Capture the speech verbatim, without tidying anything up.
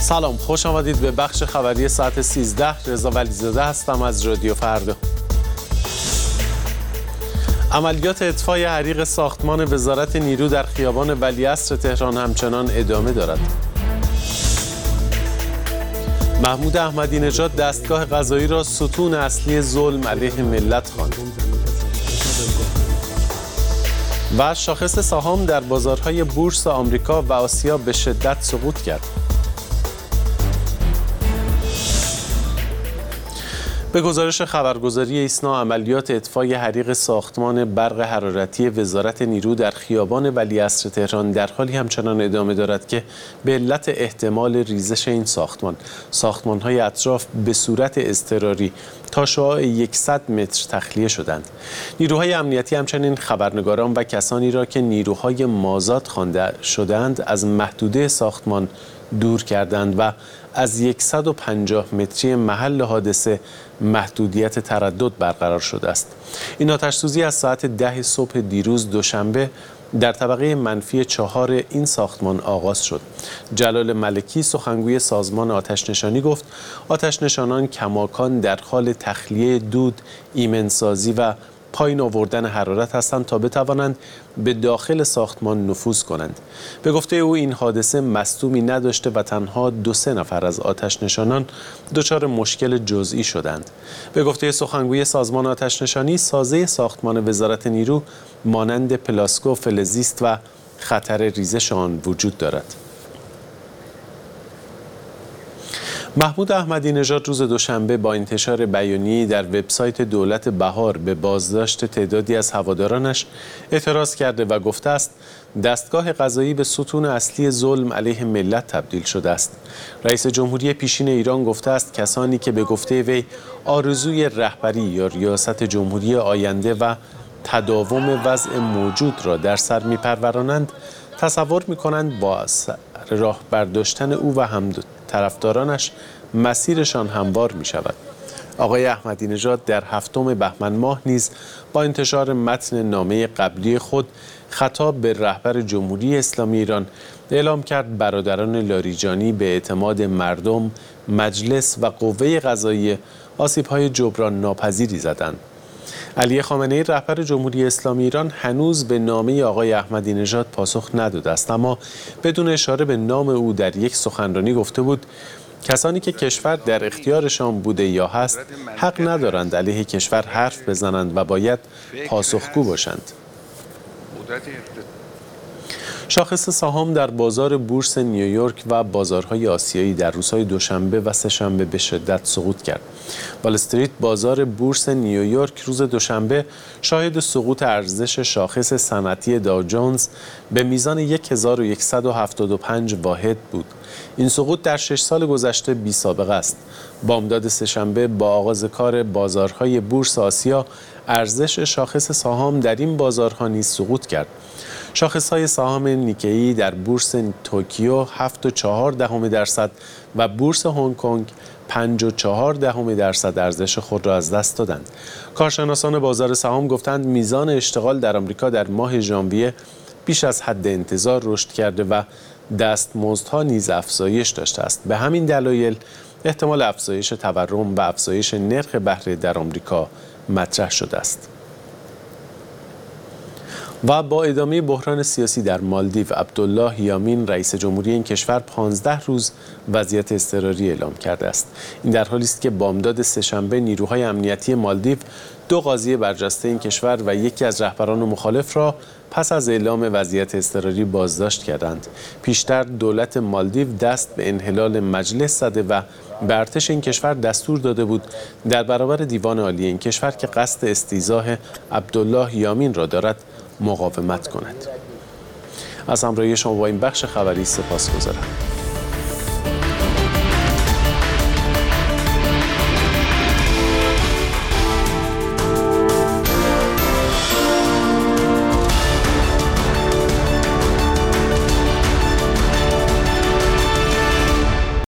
سلام، خوش آمدید به بخش خبری ساعت سیزده. رضا ولیزاده هستم از رادیو فردا. عملیات اطفای حریق ساختمان وزارت نیرو در خیابان ولیعصر تهران همچنان ادامه دارد. محمود احمدی نژاد دستگاه قضایی را ستون اصلی ظلم علیه ملت خواند. و شاخص سهام در بازارهای بورس آمریکا و آسیا به شدت سقوط کرد. به گزارش خبرگزاری ایسنا، عملیات اطفای حریق ساختمان برق حرارتی وزارت نیرو در خیابان ولیعصر تهران در حالی همچنان ادامه دارد که به علت احتمال ریزش این ساختمان، ساختمان‌های اطراف به صورت اضطراری تا شعاع صد متر تخلیه شدند. نیروهای امنیتی همچنین خبرنگاران و کسانی را که نیروهای مازاد خوانده شدند از محدوده ساختمان دور کردند و از صد و پنجاه متری محل حادثه محدودیت تردد برقرار شده است. این آتش‌سوزی از ساعت ده صبح دیروز دوشنبه در طبقه منفی چهار این ساختمان آغاز شد. جلال ملکی سخنگوی سازمان آتش‌نشانی گفت آتش‌نشانان کماکان در حال تخلیه دود، ایمنسازی و پایین آوردن حرارت هستند تا بتوانند به داخل ساختمان نفوذ کنند. به گفته او این حادثه مصدومی نداشته و تنها دو سه نفر از آتش‌نشانان دچار مشکل جزئی شدند. به گفته سخنگوی سازمان آتش‌نشانی، سازه ساختمان وزارت نیرو مانند پلاسکو، فلزیست و خطر ریزش آن وجود دارد. محمود احمدی نژاد روز دوشنبه با انتشار بیانیه‌ای در وبسایت دولت بهار به بازداشت تعدادی از هوادارانش اعتراض کرده و گفته است دستگاه قضایی به ستون اصلی ظلم علیه ملت تبدیل شده است. رئیس جمهوری پیشین ایران گفته است کسانی که به گفته وی آرزوی رهبری یا ریاست جمهوری آینده و تداوم وضع موجود را در سر می‌پرورانند، تصور می‌کنند با راه برداشتن او و هم طرفدارانش مسیرشان هموار می شود. آقای احمدی نژاد در هفتم بهمن ماه نیز با انتشار متن نامه قبلی خود خطاب به رهبر جمهوری اسلامی ایران اعلام کرد برادران لاریجانی به اعتماد مردم، مجلس و قوه قضاییه آسیب‌های جبران ناپذیری زدند. علی خامنه‌ای رهبر جمهوری اسلامی ایران هنوز به نامه آقای احمدی نژاد پاسخ نداده است، اما بدون اشاره به نام او در یک سخنرانی گفته بود کسانی که کشور در اختیارشان بوده یا هست حق ندارند علیه کشور حرف بزنند و باید پاسخگو باشند. شاخص سهام در بازار بورس نیویورک و بازارهای آسیایی در روزهای دوشنبه و سه‌شنبه به شدت سقوط کرد. وال استریت بازار بورس نیویورک روز دوشنبه شاهد سقوط ارزش شاخص صنعتی داو جونز به میزان هزار و صد و هفتاد و پنج واحد بود. این سقوط در شش سال گذشته بی سابقه است. بامداد سه‌شنبه با آغاز کار بازارهای بورس آسیا، ارزش شاخص سهام در این بازارها نیز سقوط کرد. شاخص‌های سهام نیکی در بورس توکیو هفت و چهار دهم درصد و بورس هنگ کنگ پنج و چهار دهم درصد ارزش خود را از دست دادند. کارشناسان بازار سهام گفتند میزان اشتغال در آمریکا در ماه ژانویه بیش از حد انتظار رشد کرده و دستمزدها نیز افزایش داشته است. به همین دلایل احتمال افزایش تورم و افزایش نرخ بهره در آمریکا مطرح شده است. و با ادامه بحران سیاسی در مالدیو، عبدالله یامین رئیس جمهوری این کشور پانزده روز وضعیت اضطراری اعلام کرده است. این در حالی است که بامداد سه‌شنبه نیروهای امنیتی مالدیو دو قاضی برجسته این کشور و یکی از رهبران مخالف را پس از اعلام وضعیت اضطراری بازداشت کردند. پیشتر دولت مالدیو دست به انحلال مجلس زده و به ارتش این کشور دستور داده بود در برابر دیوان عالی این کشور که قصد استیضاح عبدالله یامین را دارد مقاومت کند. از همراهی شما با این بخش خبری سپاسگزارم.